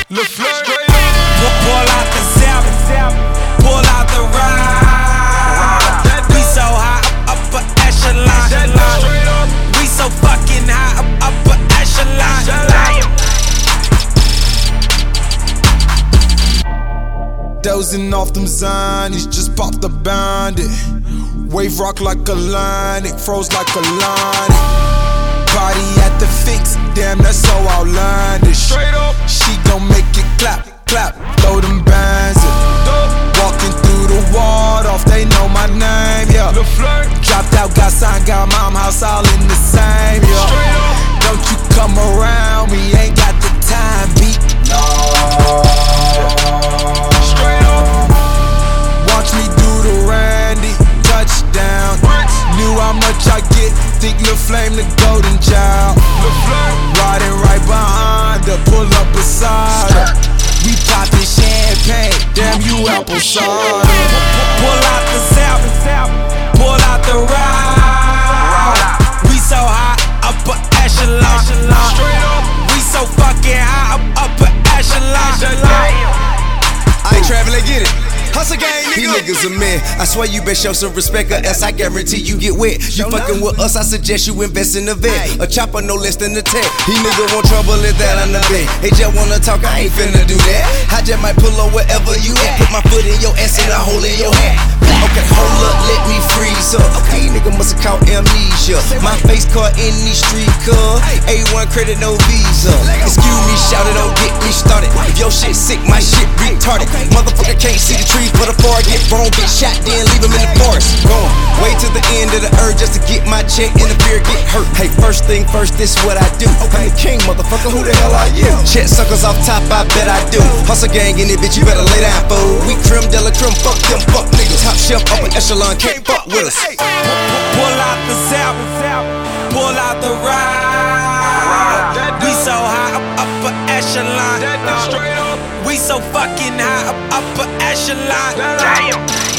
Pull out the zap, pull out the ride. We so high, upper echelon. We so fucking high, upper echelon. Dozing off them zonies, just popped the bandit. Wave rock like a line, it froze like a line. Body at the fix, damn, that's so outlandish. She gon' make it clap, clap, throw them bands in. Walking through the ward off, they know my name, yeah. Dropped out, got signed, got mom house all in the same, yeah. Don't you come around me, ain't got the time, beat. No. Watch me do the Randy, touchdown. Knew how much I get, think Lil Flame the golden child. Riding right behind her, pull up beside her. We poppin' champagne, damn you apple cider. Pull out the zap, pull out the ride. We so high, upper echelon. We so fucking high, upper echelon. I ain't traveling, get it. Hustle gang, nigga. These niggas a man. I swear you best show some respect, or else I guarantee you get wet. You fucking with us, I suggest you invest in a vet. A chopper no less than a tech. He nigga want trouble, is that on the bed. They just wanna talk, I ain't finna do that. I just might pull up wherever you at. Put my foot in your ass and a hole in your hat. Okay, hold up, let me freeze up. Okay, nigga musta caught amnesia. My face caught in these street cuz A1 credit, no visa. Excuse me, shout it, don't get me started. If your shit sick, my shit retarded. Motherfucker can't see the trees, but a forest get wrong, get shot, then leave him in the forest. Going way to the end of the earth just to get my check, interfere, get hurt. Hey, first thing first, this what I do. I'm the king, motherfucker, who the hell are you? Check suckers off top, I bet I do. Hustle gang in it, bitch, you better lay down, fool. We creme de la creme, fuck them, fuck niggas. Top shelf, upper echelon, can't fuck with us. Pull out the zap, pull out the ride. We so high, upper echelon. We so fucking high, upper echelon. Damn.